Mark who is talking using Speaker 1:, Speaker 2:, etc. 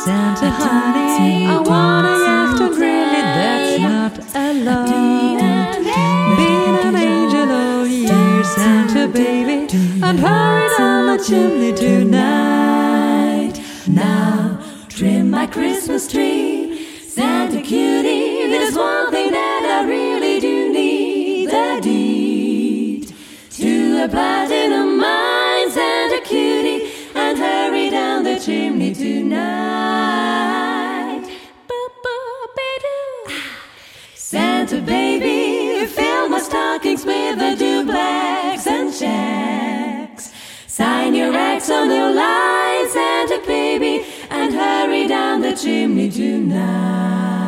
Speaker 1: Santa honey, I want a yacht and really that's not a lot. Been an angel all year, Santa baby, and hurry down the chimney tonight.
Speaker 2: Now trim my Christmas tree, Santa cutie, there's one thing that I really do need, the deed to a platinum mine, Santa cutie, and hurry down the chimney tonight. Boop-boop-be-doo. Santa baby, fill my stockings with the duplex and checks. Sign your X on the line, Santa baby, and hurry down the chimney tonight.